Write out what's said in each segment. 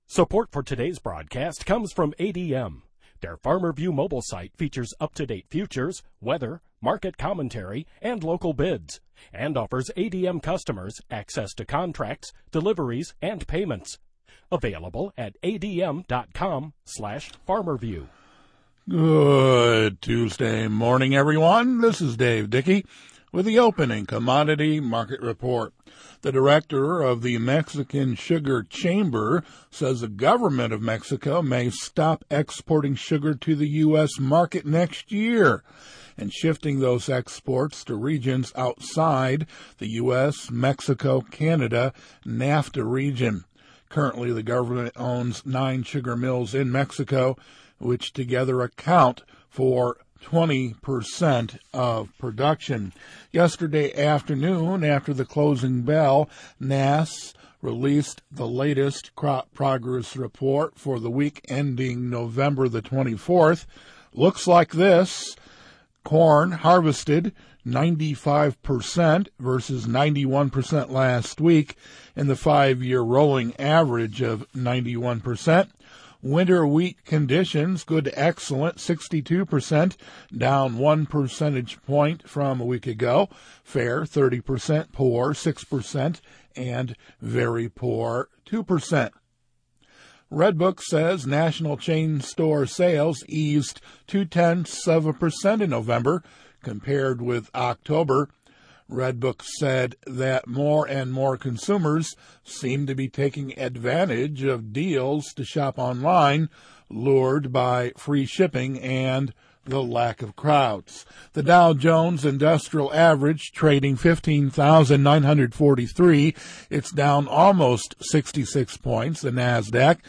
Support for today's broadcast comes from ADM. Their Farmer View mobile site features up-to-date futures, weather, market commentary, and local bids, and offers ADM customers access to contracts, deliveries, and payments. Available at adm.com/farmerview. Good Tuesday morning, everyone. This is Dave Dickey with the opening commodity market report. The director of the Mexican Sugar Chamber says the government of Mexico may stop exporting sugar to the U.S. market next year and shifting those exports to regions outside the U.S., Mexico, Canada, NAFTA region. Currently, the government owns 9 sugar mills in Mexico, which together account for 20% of production. Yesterday afternoon, after the closing bell, NASS released the latest crop progress report for the week ending November the 24th. Looks like this. Corn harvested 95% versus 91% last week, and the 5-year rolling average of 91%. Winter wheat conditions, good to excellent, 62%, down 1 percentage point from a week ago. Fair, 30%, poor, 6%, and very poor, 2%. Redbook says national chain store sales eased 0.2% in November compared with October. Redbook said that more and more consumers seem to be taking advantage of deals to shop online, lured by free shipping and the lack of crowds. The Dow Jones Industrial Average trading 15,943. It's down almost 66 points. The NASDAQ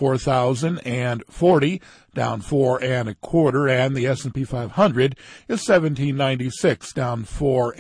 4,040, down 4 1/4, and the S&P 500 is 1796, down 4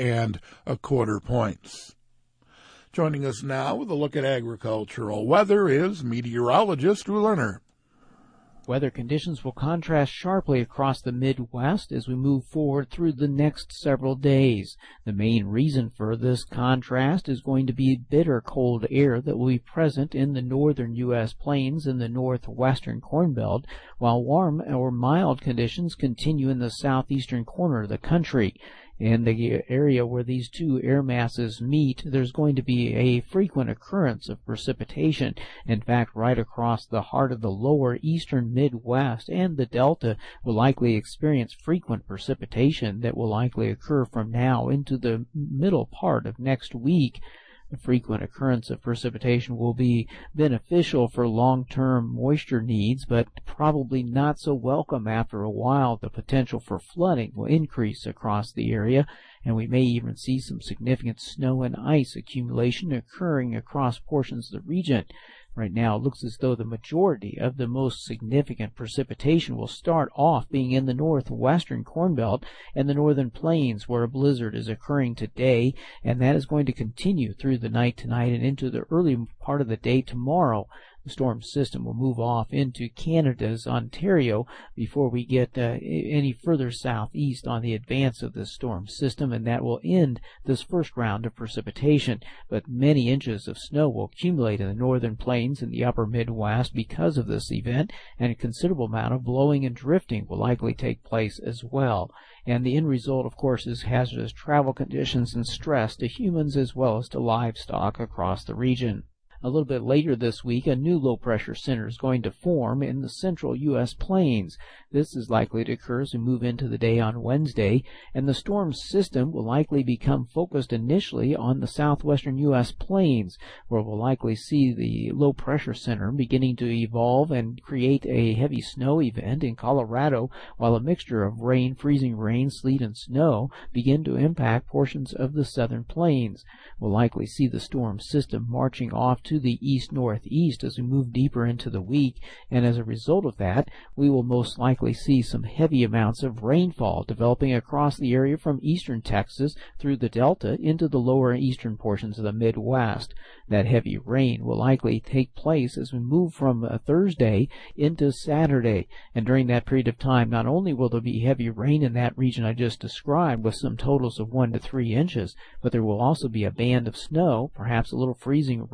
1/4 points. Joining us now with a look at agricultural weather is meteorologist Drew Lerner. Weather conditions will contrast sharply across the Midwest as we move forward through the next several days. The main reason for this contrast is going to be bitter cold air that will be present in the northern U.S. plains and the northwestern Corn Belt, while warm or mild conditions continue in the southeastern corner of the country. In the area where these two air masses meet, there's going to be a frequent occurrence of precipitation. In fact, right across the heart of the lower eastern Midwest and the Delta will likely experience frequent precipitation that will likely occur from now into the middle part of next week. A frequent occurrence of precipitation will be beneficial for long-term moisture needs, but probably not so welcome after a while. The potential for flooding will increase across the area, and we may even see some significant snow and ice accumulation occurring across portions of the region. Right now, it looks as though the majority of the most significant precipitation will start off being in the northwestern Corn Belt and the northern plains, where a blizzard is occurring today, and that is going to continue through the night tonight and into the early part of the day tomorrow. The storm system will move off into Canada's Ontario before we get any further southeast on the advance of this storm system, and that will end this first round of precipitation. But many inches of snow will accumulate in the northern plains and the upper Midwest because of this event, and a considerable amount of blowing and drifting will likely take place as well. And the end result, of course, is hazardous travel conditions and stress to humans as well as to livestock across the region. A little bit later this week, a new low-pressure center is going to form in the central U.S. plains. This is likely to occur as we move into the day on Wednesday, and the storm system will likely become focused initially on the southwestern U.S. plains, where we'll likely see the low-pressure center beginning to evolve and create a heavy snow event in Colorado, while a mixture of rain, freezing rain, sleet, and snow begin to impact portions of the southern plains. We'll likely see the storm system marching off to the east-northeast as we move deeper into the week, and as a result of that, we will most likely see some heavy amounts of rainfall developing across the area from eastern Texas through the Delta into the lower eastern portions of the Midwest. That heavy rain will likely take place as we move from Thursday into Saturday, and during that period of time, not only will there be heavy rain in that region I just described with some totals of 1 to 3 inches, but there will also be a band of snow, perhaps a little freezing rain, that will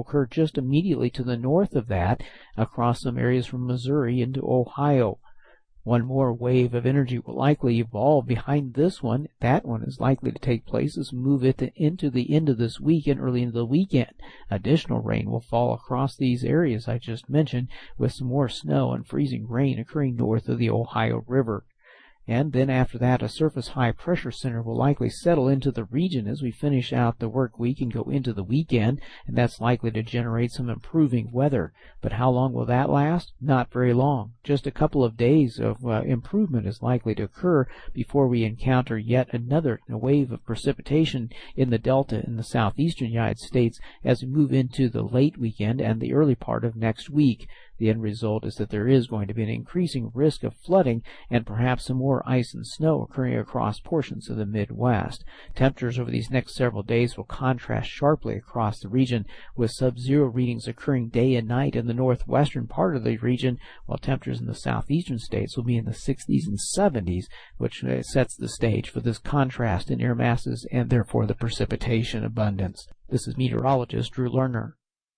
will occur just immediately to the north of that, across some areas from Missouri into Ohio. One more wave of energy will likely evolve behind this one. That one is likely to take place as we move it into the end of this week and early into the weekend. Additional rain will fall across these areas I just mentioned, with some more snow and freezing rain occurring north of the Ohio River. And then after that, a surface high pressure center will likely settle into the region as we finish out the work week and go into the weekend, and that's likely to generate some improving weather. But how long will that last? Not very long. Just a couple of days of improvement is likely to occur before we encounter yet another wave of precipitation in the Delta in the southeastern United States as we move into the late weekend and the early part of next week. The end result is that there is going to be an increasing risk of flooding and perhaps some more ice and snow occurring across portions of the Midwest. Temperatures over these next several days will contrast sharply across the region, with sub-zero readings occurring day and night in the northwestern part of the region, while temperatures in the southeastern states will be in the 60s and 70s, which sets the stage for this contrast in air masses and therefore the precipitation abundance. This is meteorologist Drew Lerner.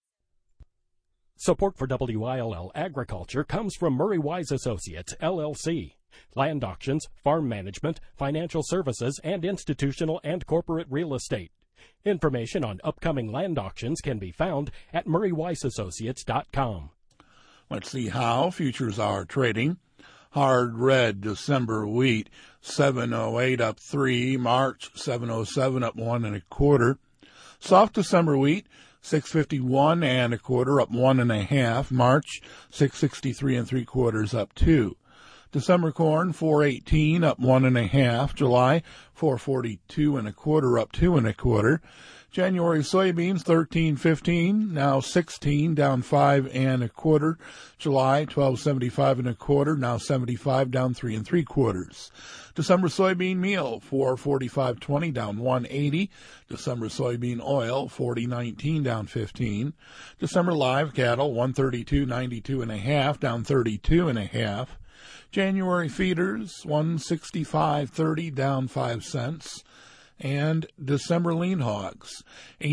Support for WILL Agriculture comes from Murray Wise Associates, LLC. Land auctions, farm management, financial services, and institutional and corporate real estate. Information on upcoming land auctions can be found at murraywiseassociates.com. Let's see how futures are trading. Hard red December wheat, 708 up 3, March 707 up 1 1/4. Soft December wheat, 651 1/4 up 1 1/2. March 663 3/4 up 2. December corn 418 up 1 1/2. July 442 1/4 up 2 1/4. January soybeans 13.15, now 16, down 5 1/4. July 12.75 1/4, now 75, down 3 3/4. December soybean meal 445.20, down 1.80. December soybean oil 40.19, down 15. December live cattle 132.92 1/2, down 32 1/2. January feeders 165.30, down 5 cents. And December lean hogs,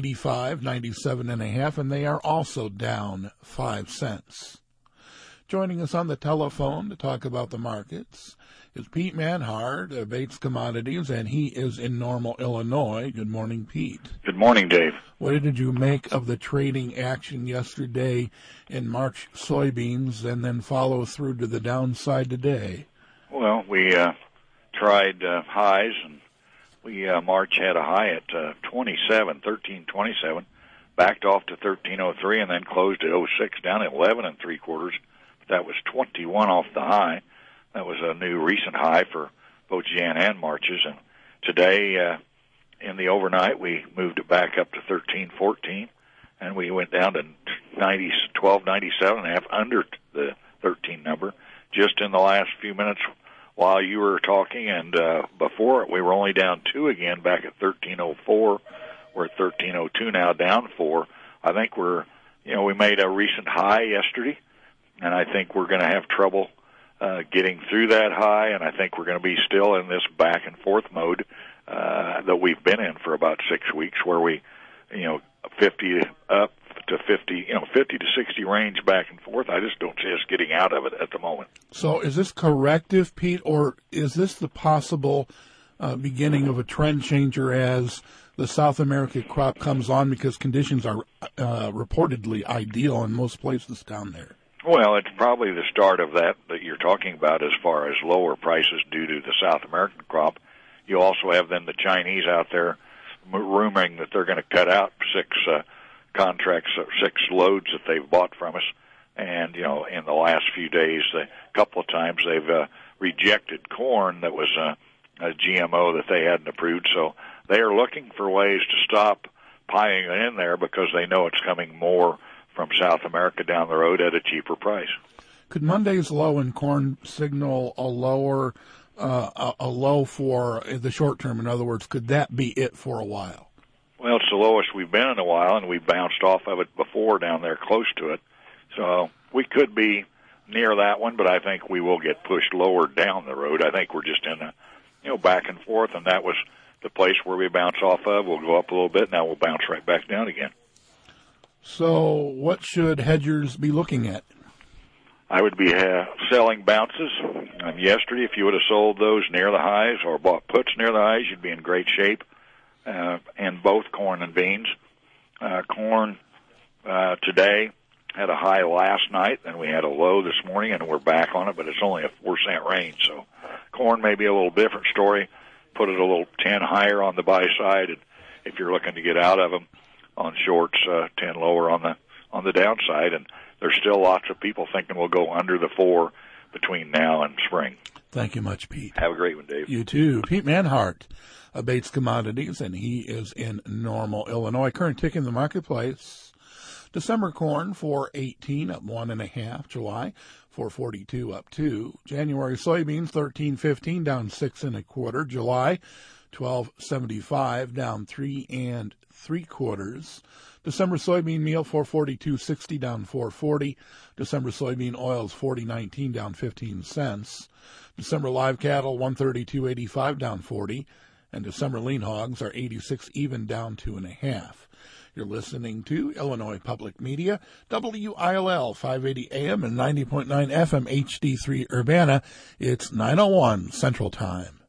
85.97 1/2, and they are also down 5 cents. Joining us on the telephone to talk about the markets is Pete Manhard of Bates Commodities, and he is in Normal, Illinois. Good morning, Pete. Good morning, Dave. What did you make of the trading action yesterday in March soybeans and then follow through to the downside today? Well, we tried highs, and March had a high at 13.27, backed off to 13.03, and then closed at 06, down at 11 3/4. That was 21 off the high. That was a new recent high for both Jan and Marches. And today, in the overnight, we moved it back up to 13.14, and we went down to 12.97 1/2, under the 13 number, just in the last few minutes while you were talking. And before it, we were only down 2 again, back at 13.04. We're at 13.02 now, down 4. I think we made a recent high yesterday, and I think we're going to have trouble getting through that high, and I think we're going to be still in this back and forth mode that we've been in for about 6 weeks, where we, 50 up to 50, 50 to 60 range back and forth. I just don't see us getting out of it at the moment. So is this corrective, Pete, or is this the possible beginning of a trend changer as the South American crop comes on, because conditions are reportedly ideal in most places down there? Well, it's probably the start of that you're talking about, as far as lower prices due to the South American crop. You also have then the Chinese out there rumoring that they're going to cut out 6 contracts, 6 loads that they've bought from us. And, in the last few days, a couple of times they've rejected corn that was a GMO that they hadn't approved. So they are looking for ways to stop piling it in there, because they know it's coming more from South America down the road at a cheaper price. Could Monday's low in corn signal a low for the short term? In other words, could that be it for a while? Well, it's the lowest we've been in a while, and we bounced off of it before down there close to it. So we could be near that one, but I think we will get pushed lower down the road. I think we're just in a back and forth, and that was the place where we bounce off of. We'll go up a little bit, now we'll bounce right back down again. So what should hedgers be looking at? I would be selling bounces. Yesterday, if you would have sold those near the highs or bought puts near the highs, you'd be in great shape in both corn and beans. Corn today had a high last night, and we had a low this morning, and we're back on it, but it's only a 4-cent range. So corn may be a little different story. Put it a little 10 higher on the buy side, and if you're looking to get out of them on shorts, 10 lower on the downside. And there's still lots of people thinking we'll go under the 4 between now and spring. Thank you much, Pete. Have a great one, Dave. You too. Pete Manhart of Bates Commodities, and he is in Normal, Illinois. Current tick in the marketplace. December corn, 4.18, up 1.5. July, 4.42, up 2. January soybeans, 13.15, down 6 1/4. July, 12.75, down 3 3/4. December soybean meal, 442.60, down 4.40. December soybean oils, 40.19, down 15 cents. December live cattle, 132.85, down 40. And December lean hogs are 86 even, down 2.5. You're listening to Illinois Public Media, WILL 580 AM and 90.9 FM HD3 Urbana. It's 9:01 Central Time.